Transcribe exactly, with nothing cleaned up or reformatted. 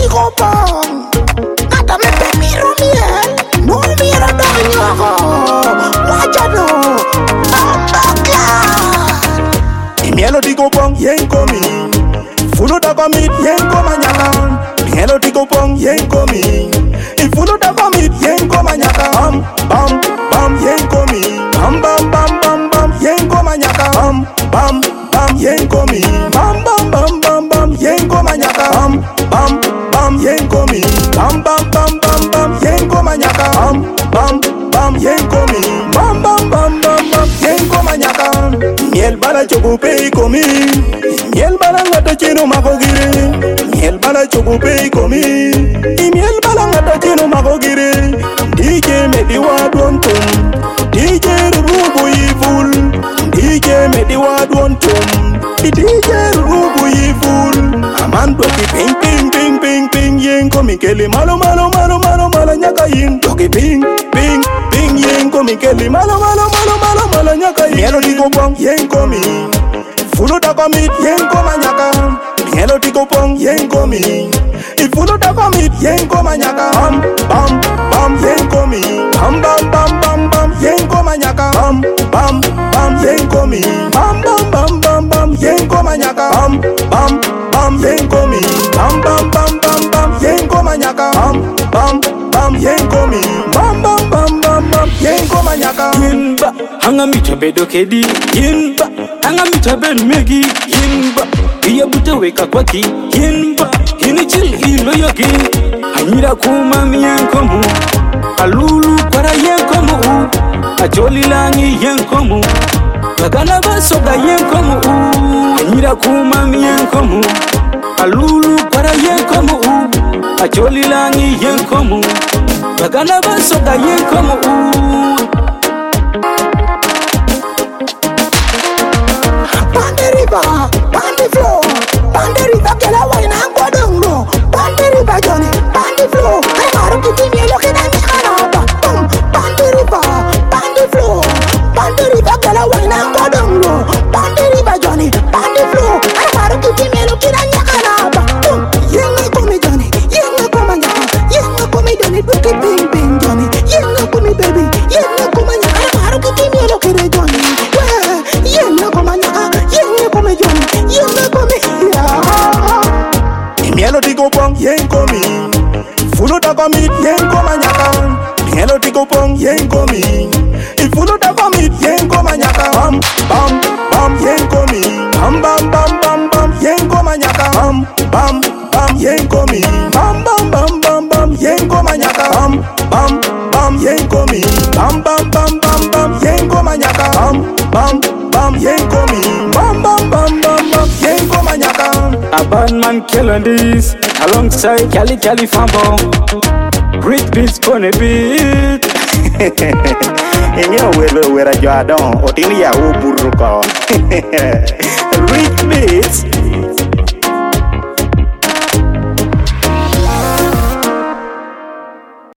digo pong. Hasta me pepiro miel. No mira daño. Guayano. Mielo digo pong yen komi. Fulo da komit yen koma nyaka. Mielo digo pong yen komi. Ifulo da komit yen koma nyaka. Bam bam bam yen komi. Bam bam bam bam bam yen koma nyaka. Bam bam bam yen komi. Bam bam bam bam bam yen koma nyaka. Bam bam bam yen komi. Bam bam bam bam bam yen koma nyaka. Bam bam bam yen komi. Bam bam bam bam bam yen koma nyaka. Miel bala chokupe komi. Miel bala ngata chino makogire. Miel bala chokupe komi. Miel bala ngata chino makogire. D J Mediwa Dontum. D J Rubu Yiful. D J Mediwa Dontum. D J Rubu Yiful. Aman doki ping ping ping ping ping yen komi keli malo malo malo malo malo nyaka yin doki ping ping ping yen komi keli malo malo malo malo malo nyaka yin. Mielo digo pong yen komi. Fulo da komit yen koma nyaka. Mielo digo pong yen komi. Ifulo da komit yen koma nyaka. Bam bam bam yen komi. Bam bam bam bam bam yen koma nyaka. Bam bam bam yen komi. Bam bam bam bam bam yen koma nyaka. Bam bam bam yen komi. Bam bam bam bam bam yen koma nyaka. Bam bam bam yen komi. Bam bam bam bam bam yen koma nyaka. Yinba hanga mita bedo kedi. Yinba hanga mita bedo megi. Yinba iya buta weka kwaki. Yinba ini chil ilo yoki. Anyira kuma miyankomu. Alulu para yankomu. Ajoli langi yankomu. Bagana basoga yankomu. Anyira kuma miyankomu. Alulu para yankomu. Ajoli langi yankomu. Bagana basoga yankomu. Bande river, bande flow, bande river kela wine and go down low. Bande river Johnny, bande flow. I maru kiti mielo kena mikanaba. Boom, bande river, bande flow, bande river kela wine and go down low. Bande river Johnny, bande flow. I maru kiti mielo kena mikanaba. Boom, yenga kumi Johnny, yenga kuma nyaka, yenga kumi Johnny, duki ping ping Johnny, yenga kumi baby, yenga kuma nyaka. I maru kiti mielo kena Johnny, yenga kuma nyaka. Mielo digo pong yen komi. Fulo da komit yen koma nyaka. Mielo digo pong yen komi. Ifulo da komit yen koma nyaka. Bam bam bam yen komi. Bam bam bam bam bam yen koma nyaka. Bam bam bam yen komi. Bam bam bam bam bam yen koma nyaka. Bam bam bam yen komi. Bam bam bam bam bam yen koma nyaka. Bam bam bam yen komi. Bam bam bam bam bam yen koma nyaka. A bad man killing this alongside Cali Cali Fambo. Great beats on a beat. Enyo welo wera jo adon otini ya uburu ko. Rich beats